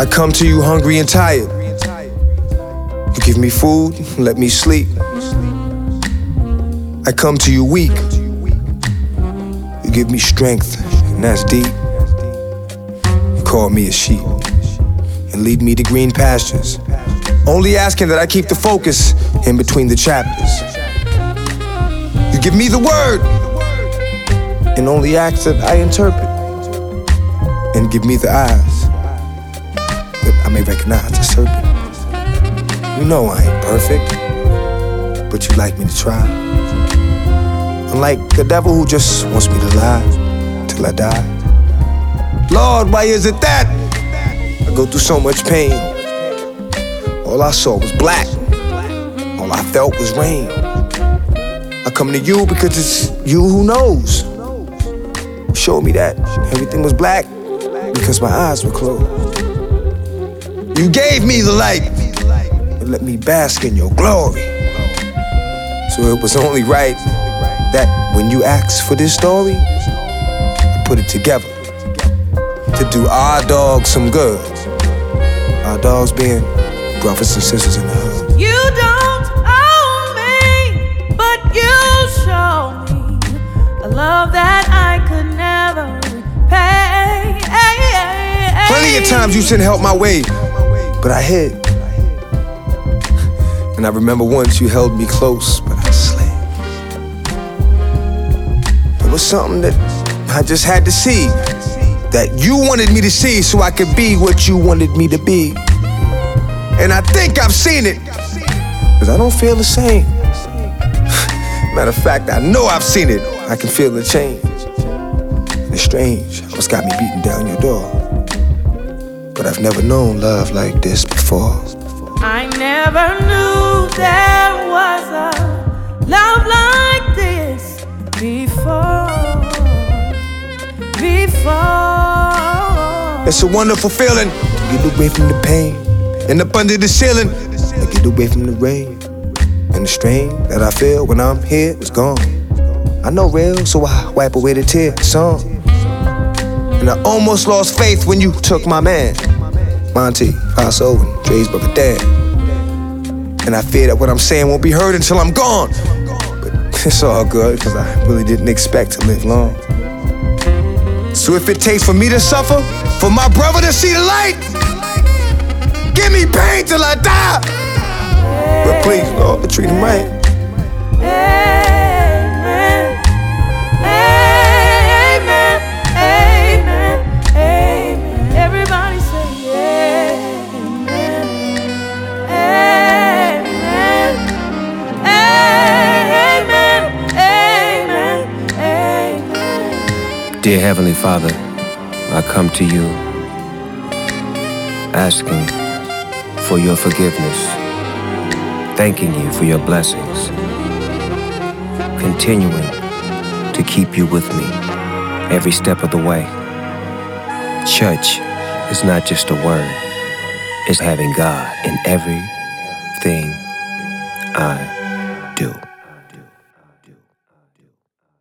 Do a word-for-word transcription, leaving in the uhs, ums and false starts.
I come to you hungry and tired. You give me food, let me sleep. I come to you weak. You give me strength, and that's deep. You call me a sheep and lead me to green pastures, only asking that I keep the focus in between the chapters. You give me the word and only ask that I interpret, and give me the eyes that I may recognize the serpent. You know I ain't perfect, but you like me to try. Unlike the devil who just wants me to lie till I die. Lord, why is it that I go through so much pain? All I saw was black, all I felt was rain. I come to you because it's you who knows. Show me that everything was black because my eyes were closed. You gave me the light and let me bask in your glory. So it was only right that when you asked for this story, I put it together to do our dogs some good. Our dogs being brothers and sisters in the hood. You don't own me, but you show me a love that I could never repay. Plenty of times you sent help my way, but I hid. And I remember once you held me close, but I slid. It was something that I just had to see, that you wanted me to see so I could be what you wanted me to be. And I think I've seen it, cause I don't feel the same. Matter of fact, I know I've seen it. I can feel the change. And it's strange, what's got me beating down your door. But I've never known love like this before. I never knew there was a love like this before. Before. It's a wonderful feeling to get away from the pain, and up under the ceiling, to get away from the rain. And the strain that I feel when I'm here is gone. I know real, so I wipe away the tear song. And I almost lost faith when you took my man, Monty, Paso, and Dre's brother Dan. And I fear that what I'm saying won't be heard until I'm gone. But it's all good, cause I really didn't expect to live long. So if it takes for me to suffer, for my brother to see the light, give me pain till I die. But please, Lord, treat him right. Amen. Amen. Amen. Amen. Everybody say amen. Amen. Amen. Amen. Amen. Dear Heavenly Father, I come to you asking for your forgiveness, thanking you for your blessings, continuing to keep you with me every step of the way. Church is not just a word, it's having God in everything I